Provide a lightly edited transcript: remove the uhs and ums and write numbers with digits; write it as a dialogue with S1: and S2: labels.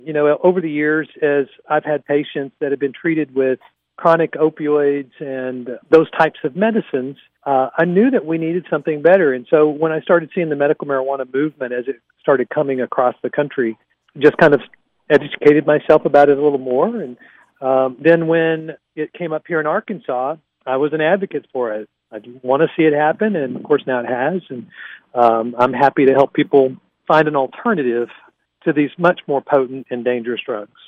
S1: Over the years, as I've had patients that have been treated with chronic opioids and those types of medicines, I knew that we needed something better. And so when I started seeing the medical marijuana movement as it started coming across the country, just kind of educated myself about it a little more. And then when it came up here in Arkansas, I was an advocate for it. I want to see it happen, and of course now it has. And I'm happy to help people find an alternative to these much more potent and dangerous drugs.